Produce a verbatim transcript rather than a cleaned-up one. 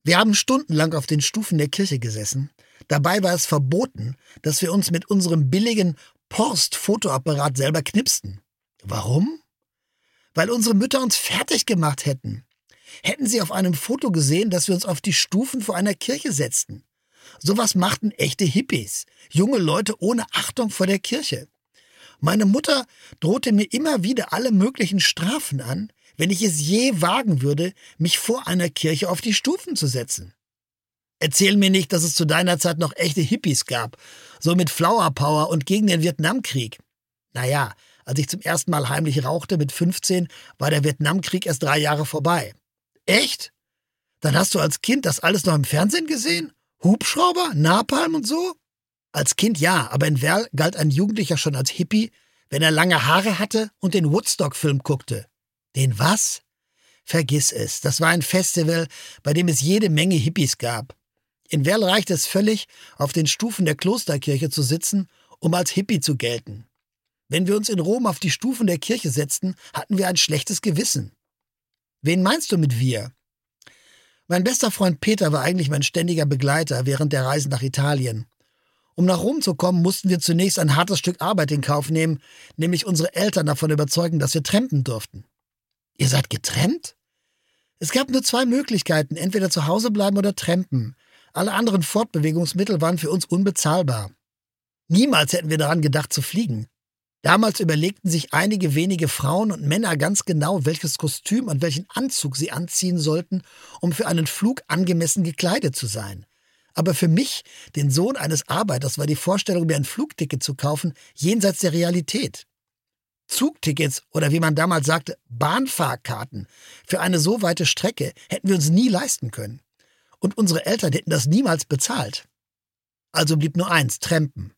Wir haben stundenlang auf den Stufen der Kirche gesessen. Dabei war es verboten, dass wir uns mit unserem billigen Porst-Fotoapparat selber knipsten. Warum? Weil unsere Mütter uns fertig gemacht hätten. Hätten sie auf einem Foto gesehen, dass wir uns auf die Stufen vor einer Kirche setzten. Sowas machten echte Hippies, junge Leute ohne Achtung vor der Kirche. Meine Mutter drohte mir immer wieder alle möglichen Strafen an, wenn ich es je wagen würde, mich vor einer Kirche auf die Stufen zu setzen. Erzähl mir nicht, dass es zu deiner Zeit noch echte Hippies gab, so mit Flower Power und gegen den Vietnamkrieg. Naja, als ich zum ersten Mal heimlich rauchte mit fünfzehn, war der Vietnamkrieg erst drei Jahre vorbei. Echt? Dann hast du als Kind das alles noch im Fernsehen gesehen? Hubschrauber, Napalm und so? Als Kind ja, aber in Werl galt ein Jugendlicher schon als Hippie, wenn er lange Haare hatte und den Woodstock-Film guckte. Den was? Vergiss es, das war ein Festival, bei dem es jede Menge Hippies gab. In Werl reichte es völlig, auf den Stufen der Klosterkirche zu sitzen, um als Hippie zu gelten. Wenn wir uns in Rom auf die Stufen der Kirche setzten, hatten wir ein schlechtes Gewissen. Wen meinst du mit wir? Mein bester Freund Peter war eigentlich mein ständiger Begleiter während der Reisen nach Italien. Um nach Rom zu kommen, mussten wir zunächst ein hartes Stück Arbeit in Kauf nehmen, nämlich unsere Eltern davon überzeugen, dass wir trampen durften. Ihr seid getrampt? Es gab nur zwei Möglichkeiten, entweder zu Hause bleiben oder trampen. Alle anderen Fortbewegungsmittel waren für uns unbezahlbar. Niemals hätten wir daran gedacht zu fliegen. Damals überlegten sich einige wenige Frauen und Männer ganz genau, welches Kostüm und welchen Anzug sie anziehen sollten, um für einen Flug angemessen gekleidet zu sein. Aber für mich, den Sohn eines Arbeiters, war die Vorstellung, mir ein Flugticket zu kaufen, jenseits der Realität. Zugtickets oder wie man damals sagte, Bahnfahrkarten für eine so weite Strecke hätten wir uns nie leisten können. Und unsere Eltern hätten das niemals bezahlt. Also blieb nur eins, trampen.